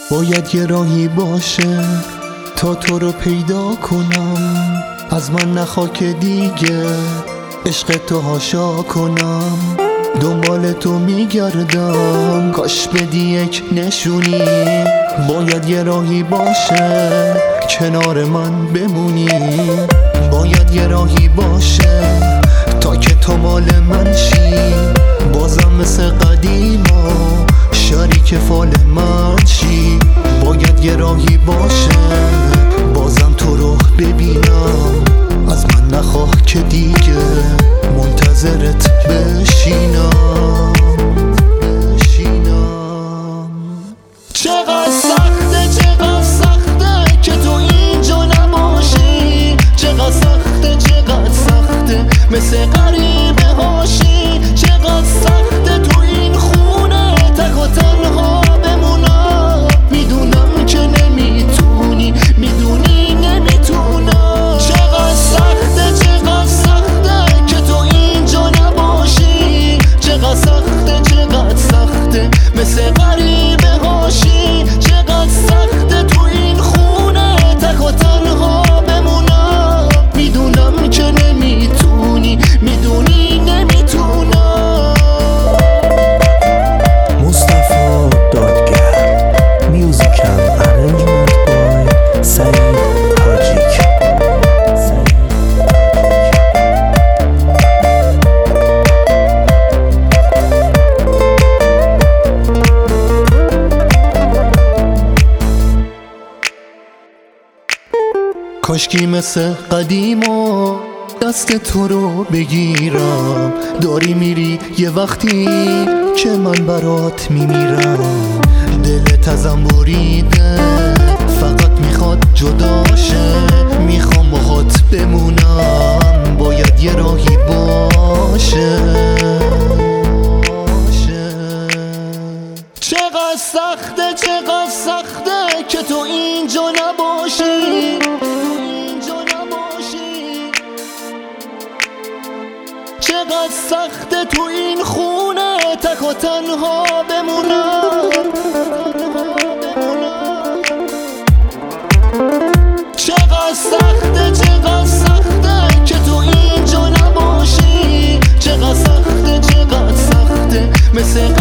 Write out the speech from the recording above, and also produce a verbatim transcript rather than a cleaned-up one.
باید یه راهی باشه تا تو رو پیدا کنم، از من نخوا که دیگه عشق تو هاشا کنم. دنبال تو میگردم کاش بدی یک نشونی، باید یه راهی باشه کنار من بمونی. باید یه راهی باشه تا که تو مال من شی، بازم مثل قدیما شریک فال من شی. باید یه راهی باشه بازم تو رو ببینم، از من نخواه که دیگه منتظرت بشینم بشینم. چقدر سخته چقدر سخته که تو اینجا نباشی، چقدر سخته چقدر سخته مثل غریبه هاشی. چقدر سخته تو این خونه تک و تنها بمونم، میدونم که نمیتونی میدونی نمیتونم. چقدر سخته چقدر سخته که تو اینجا نباشی، چقدر سخته چقدر سخته مثل غریبه هاشی. چقدر سخته تو این خونه تک و تنها بمونم، میدونم که نمیتونی میدونی نمیتونم. مصطفی دادگر، میوزیک اند ارنجمنت بای سعید تاجیک. کاشکی مثل قدیما دست تو رو بگیرم، داری میری یه وقتی که من برات میمیرم. دلت ازم بریده فقط میخواد جداشه، میخوام باهات بمونم، باید یه راهی باشه. چقدر سخته چقدر سخته که تو اینجا نباشی، چقدر سخته تو این خونه تک و تنها بمونم. چقدر سخته چقدر سخته که تو اینجا نباشی، چقدر سخته چقدر سخته مثل